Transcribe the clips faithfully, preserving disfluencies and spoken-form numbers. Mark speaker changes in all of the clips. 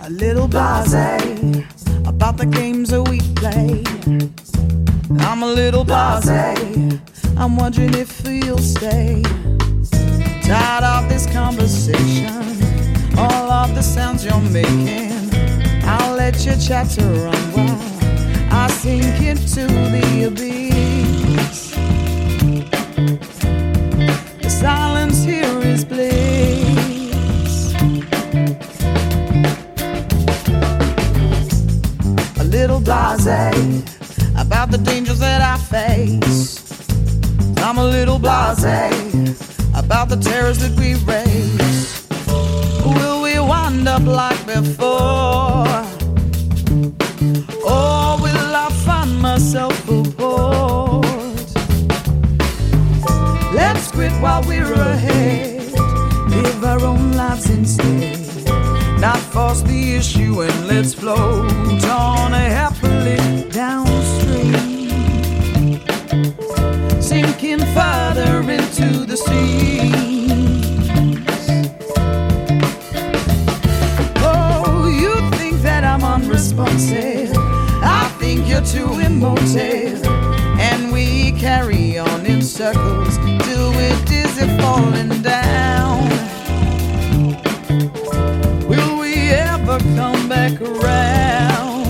Speaker 1: a little blasé about the games that we play. I'm a little blasé, I'm wondering if you'll stay. Tired of this conversation, all of the sounds you're making. I'll let your chatter run while I sink into the abyss. The silence here is bliss. A little blasé about the dangers that I face. I'm a little blasé about the terrors that we raise. Will we wind up like before? Or will I find myself aboard? Let's quit while we're ahead, live our own lives instead. Not force the issue and let's float on happily downstream, sinking further into the seas. Oh, you think that I'm unresponsive, I think you're too emotive, and we carry on in circles till we're dizzy falling down. Will we ever come back around?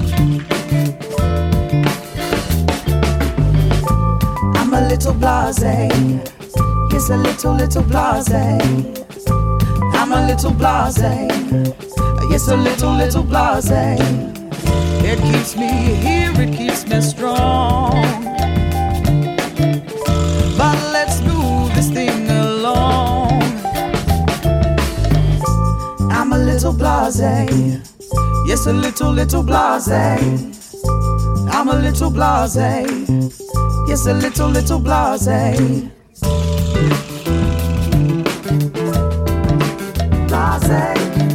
Speaker 1: I'm a little blasé, yes, a little, little blasé. I'm a little blasé, yes, a little, little blasé. It keeps me here, it keeps me strong. But let's move this thing along. I'm a little blasé, yes, a little, little blasé. I'm a little blasé, yes, a little, little blasé. Blasé.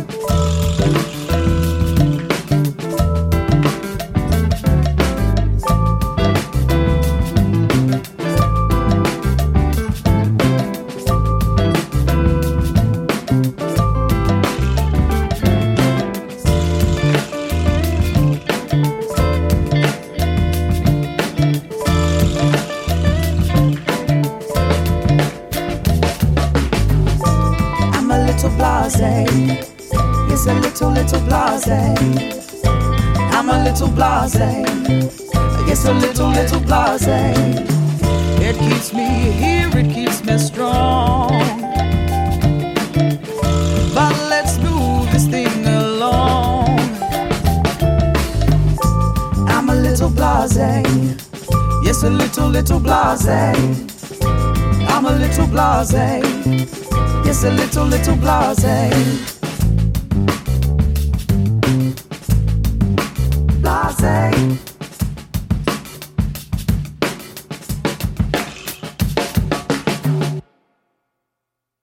Speaker 1: Yes, a little, little blasé. I'm a little blasé. Yes, a little, little blasé. It keeps me here, it keeps me strong. But let's move this thing along. I'm a little blasé. Yes, a little, little blasé. I'm a little blasé. Yes, a little, little blasé.